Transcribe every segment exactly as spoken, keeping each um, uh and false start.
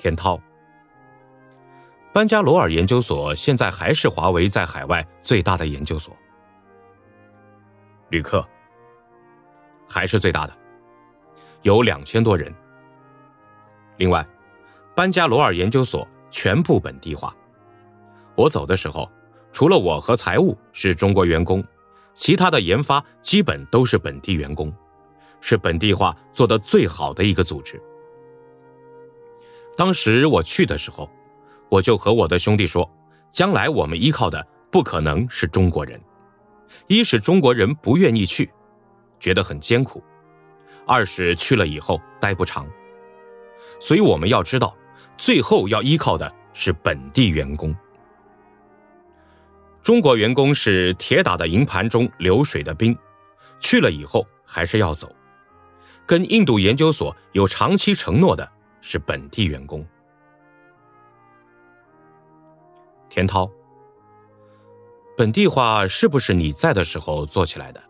田涛，班加罗尔研究所现在还是华为在海外最大的研究所。吕克，还是最大的，有两千多人。另外，班加罗尔研究所全部本地化。我走的时候，除了我和财务是中国员工，其他的研发基本都是本地员工，是本地化做得最好的一个组织。当时我去的时候，我就和我的兄弟说，将来我们依靠的不可能是中国人，一是中国人不愿意去，觉得很艰苦，二是去了以后待不长。所以我们要知道，最后要依靠的是本地员工。中国员工是铁打的营盘中流水的兵，去了以后还是要走。跟印度研究所有长期承诺的是本地员工。田涛，本地化是不是你在的时候做起来的？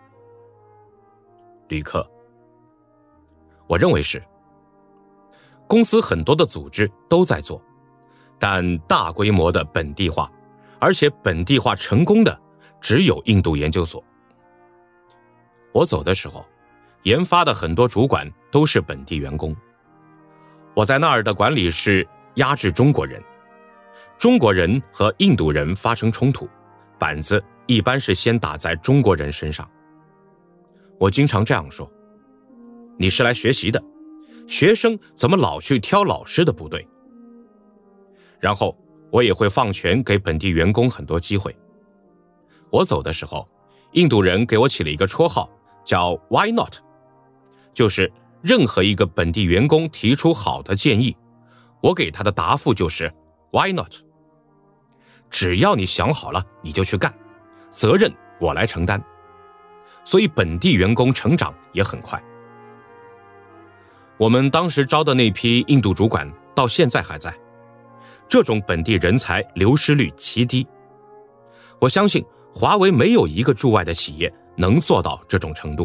吕克，我认为是。公司很多的组织都在做，但大规模的本地化，而且本地化成功的只有印度研究所。我走的时候，研发的很多主管都是本地员工。我在那儿的管理是压制中国人，中国人和印度人发生冲突，板子一般是先打在中国人身上。我经常这样说，你是来学习的，学生怎么老去挑老师的不对？然后我也会放权给本地员工很多机会。我走的时候，印度人给我起了一个绰号，叫 Why Not， 就是任何一个本地员工提出好的建议，我给他的答复就是 Why Not。 只要你想好了，你就去干，责任我来承担。所以本地员工成长也很快。我们当时招的那批印度主管到现在还在，这种本地人才流失率极低。我相信华为没有一个驻外的企业能做到这种程度。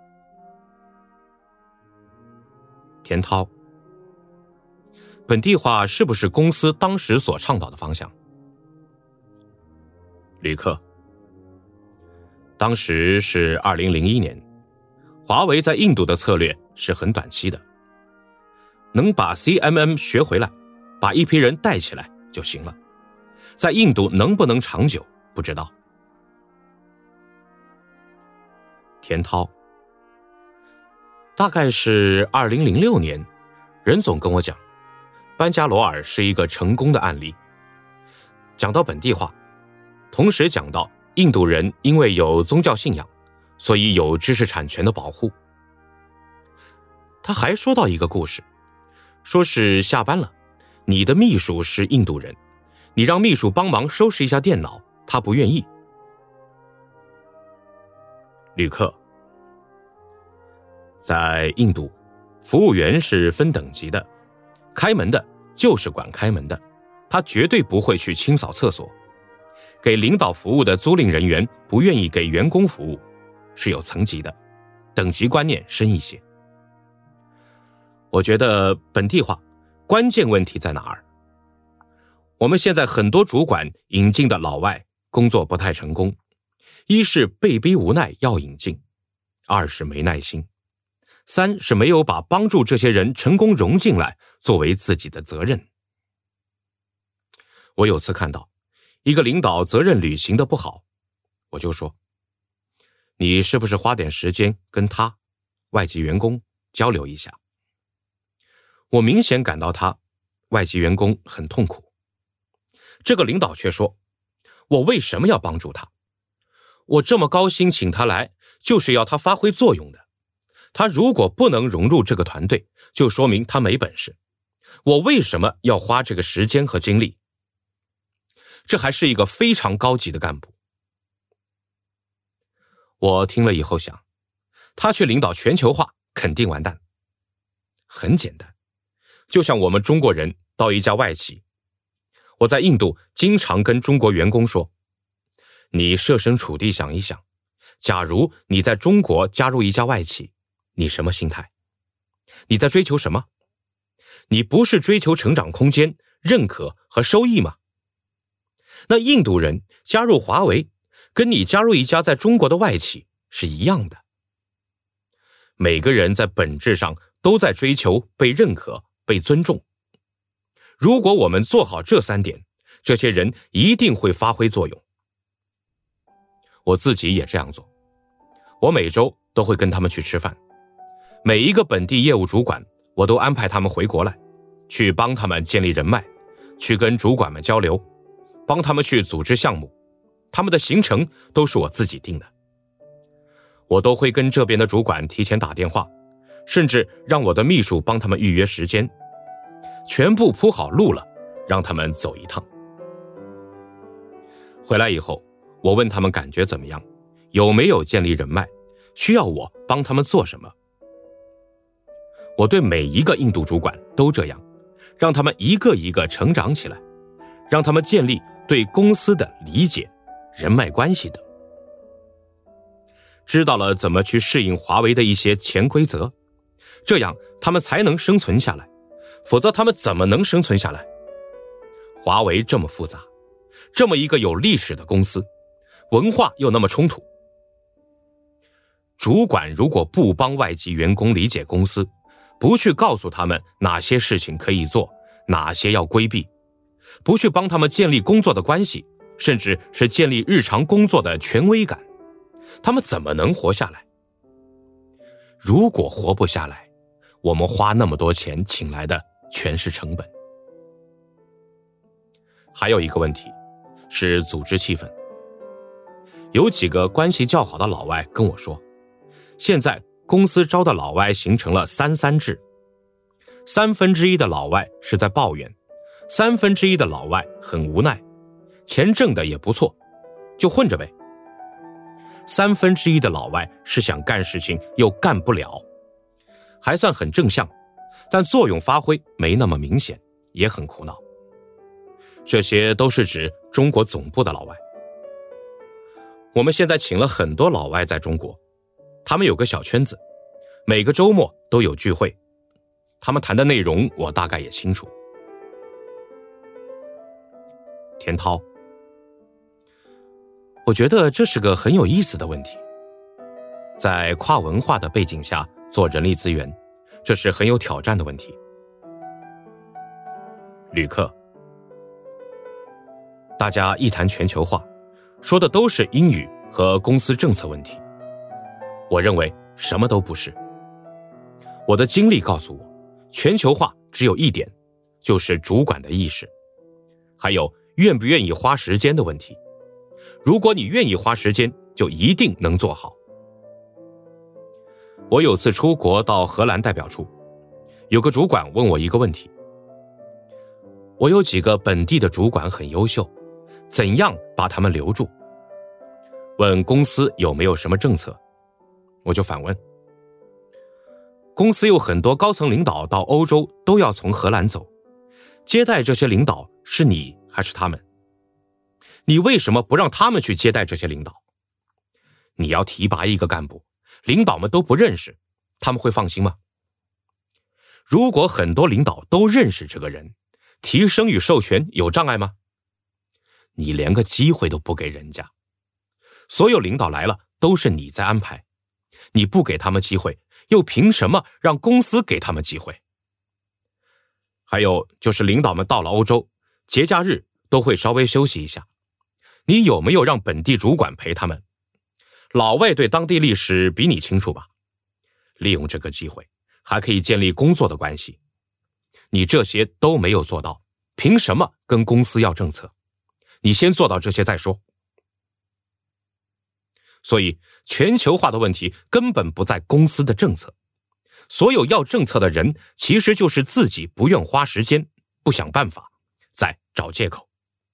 田涛，本地化是不是公司当时所倡导的方向？吕克，当时是二零零一年，华为在印度的策略是很短期的，能把 C M M 学回来，把一批人带起来就行了。在印度能不能长久，不知道。田涛，大概是二零零六年，任总跟我讲，班加罗尔是一个成功的案例。讲到本地化，同时讲到印度人因为有宗教信仰，所以有知识产权的保护。他还说到一个故事，说是下班了，你的秘书是印度人，你让秘书帮忙收拾一下电脑，他不愿意。吕克，在印度，服务员是分等级的，开门的就是管开门的，他绝对不会去清扫厕所。给领导服务的租赁人员不愿意给员工服务，是有层级的，等级观念深一些。我觉得本地化关键问题在哪儿？我们现在很多主管引进的老外工作不太成功，一是被逼无奈要引进，二是没耐心，三是没有把帮助这些人成功融进来作为自己的责任。我有次看到一个领导责任履行的不好，我就说，你是不是花点时间跟他外籍员工交流一下？我明显感到他外籍员工很痛苦。这个领导却说，我为什么要帮助他？我这么高薪请他来，就是要他发挥作用的。他如果不能融入这个团队，就说明他没本事。我为什么要花这个时间和精力？这还是一个非常高级的干部。我听了以后想，他去领导全球化肯定完蛋。很简单，就像我们中国人到一家外企，我在印度经常跟中国员工说，你设身处地想一想，假如你在中国加入一家外企，你什么心态？你在追求什么？ 你不是追求成长空间、认可和收益吗？那印度人加入华为，跟你加入一家在中国的外企是一样的。每个人在本质上都在追求被认可、被尊重。如果我们做好这三点，这些人一定会发挥作用。我自己也这样做，我每周都会跟他们去吃饭，每一个本地业务主管，我都安排他们回国来，去帮他们建立人脉，去跟主管们交流，帮他们去组织项目，他们的行程都是我自己定的。我都会跟这边的主管提前打电话，甚至让我的秘书帮他们预约时间，全部铺好路了，让他们走一趟。回来以后，我问他们感觉怎么样，有没有建立人脉，需要我帮他们做什么。我对每一个印度主管都这样，让他们一个一个成长起来，让他们建立对公司的理解、人脉关系等。知道了怎么去适应华为的一些潜规则，这样他们才能生存下来，否则他们怎么能生存下来？华为这么复杂，这么一个有历史的公司，文化又那么冲突。主管如果不帮外籍员工理解公司，不去告诉他们哪些事情可以做，哪些要规避，不去帮他们建立工作的关系，甚至是建立日常工作的权威感，他们怎么能活下来？如果活不下来，我们花那么多钱请来的全是成本。还有一个问题是组织气氛。有几个关系较好的老外跟我说，现在公司招的老外形成了三三制，三分之一的老外是在抱怨，三分之一的老外很无奈，钱挣的也不错，就混着呗。三分之一的老外是想干事情又干不了，还算很正向，但作用发挥没那么明显，也很苦恼。这些都是指中国总部的老外。我们现在请了很多老外在中国，他们有个小圈子，每个周末都有聚会，他们谈的内容我大概也清楚。田涛，我觉得这是个很有意思的问题。在跨文化的背景下做人力资源，这是很有挑战的问题。旅客，大家一谈全球化，说的都是英语和公司政策问题。我认为什么都不是。我的经历告诉我，全球化只有一点，就是主管的意识，还有愿不愿意花时间的问题。如果你愿意花时间，就一定能做好。我有次出国到荷兰代表处，有个主管问我一个问题，我有几个本地的主管很优秀，怎样把他们留住？问公司有没有什么政策？我就反问，公司有很多高层领导到欧洲都要从荷兰走，接待这些领导是你还是他们？你为什么不让他们去接待这些领导？你要提拔一个干部，领导们都不认识，他们会放心吗？如果很多领导都认识这个人，提升与授权有障碍吗？你连个机会都不给人家，所有领导来了都是你在安排，你不给他们机会，又凭什么让公司给他们机会？还有就是领导们到了欧洲，节假日都会稍微休息一下，你有没有让本地主管陪他们？老外对当地历史比你清楚吧？利用这个机会，还可以建立工作的关系。你这些都没有做到，凭什么跟公司要政策？你先做到这些再说。所以全球化的问题根本不在公司的政策，所有要政策的人其实就是自己不愿花时间，不想办法，在找借口。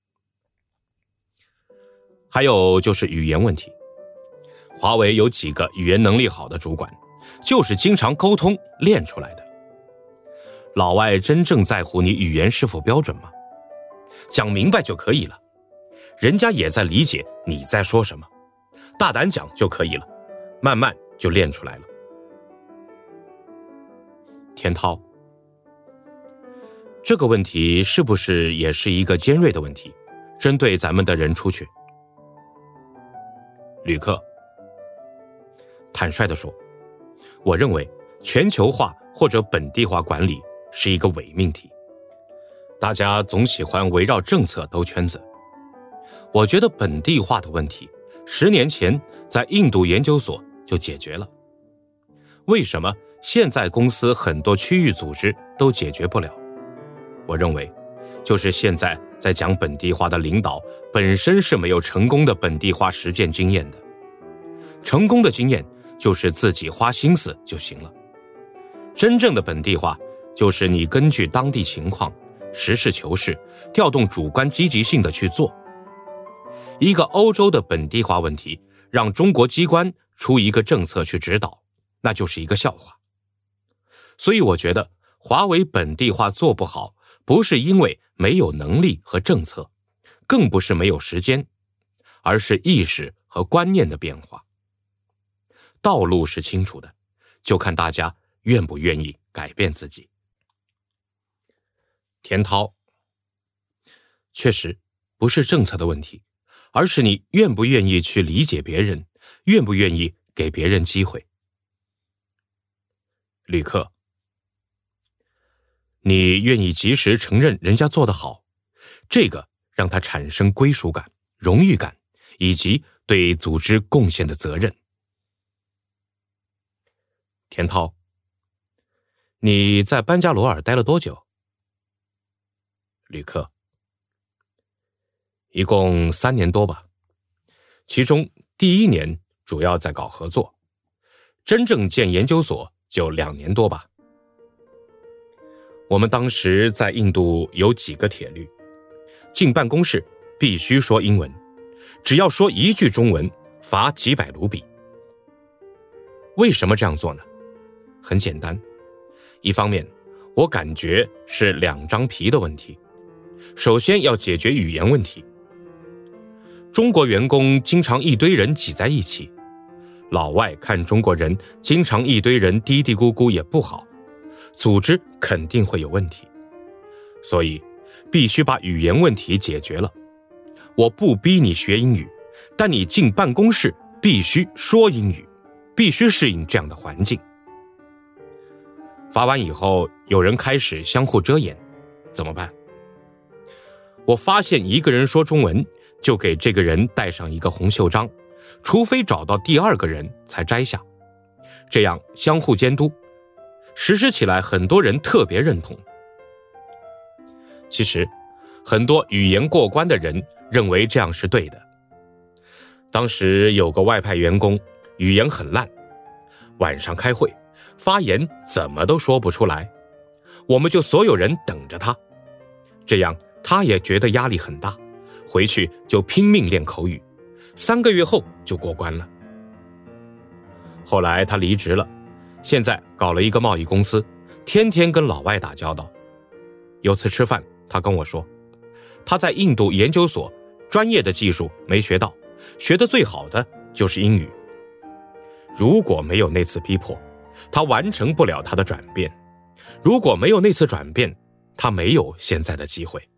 还有就是语言问题，华为有几个语言能力好的主管，就是经常沟通练出来的。老外真正在乎你语言是否标准吗？讲明白就可以了，人家也在理解你在说什么，大胆讲就可以了，慢慢就练出来了。田涛， 这个问题是不是也是一个尖锐的问题，针对咱们的人出去？吕克坦率地说，我认为全球化或者本地化管理是一个伪命题，大家总喜欢围绕政策兜圈子。我觉得本地化的问题十年前在印度研究所就解决了，为什么现在公司很多区域组织都解决不了？我认为就是现在在讲本地化的领导本身是没有成功的本地化实践经验的，成功的经验就是自己花心思就行了。真正的本地化就是你根据当地情况实事求是，调动主观积极性的去做。一个欧洲的本地化问题让中国机关出一个政策去指导，那就是一个笑话。所以我觉得华为本地化做不好，不是因为没有能力和政策，更不是没有时间，而是意识和观念的变化。道路是清楚的，就看大家愿不愿意改变自己。田涛，确实不是政策的问题，而是你愿不愿意去理解别人，愿不愿意给别人机会。吕克，你愿意及时承认人家做得好，这个让他产生归属感、荣誉感，以及对组织贡献的责任。田涛，你在班加罗尔待了多久？吕克，一共三年多吧，其中第一年主要在搞合作，真正建研究所就两年多吧。我们当时在印度有几个铁律，进办公室必须说英文，只要说一句中文罚几百卢比。为什么这样做呢？很简单，一方面我感觉是两张皮的问题，首先要解决语言问题。中国员工经常一堆人挤在一起，老外看中国人经常一堆人嘀嘀咕咕也不好，组织肯定会有问题，所以必须把语言问题解决了。我不逼你学英语，但你进办公室必须说英语，必须适应这样的环境。罚完以后，有人开始相互遮掩，怎么办？我发现一个人说中文，就给这个人戴上一个红袖章，除非找到第二个人才摘下，这样相互监督，实施起来很多人特别认同。其实很多语言过关的人认为这样是对的。当时有个外派员工语言很烂，晚上开会发言怎么都说不出来，我们就所有人等着他，这样他也觉得压力很大，回去就拼命练口语，三个月后就过关了。后来他离职了，现在搞了一个贸易公司，天天跟老外打交道。有次吃饭，他跟我说，他在印度研究所专业的技术没学到，学得最好的就是英语。如果没有那次逼迫，他完成不了他的转变，如果没有那次转变，他没有现在的机会。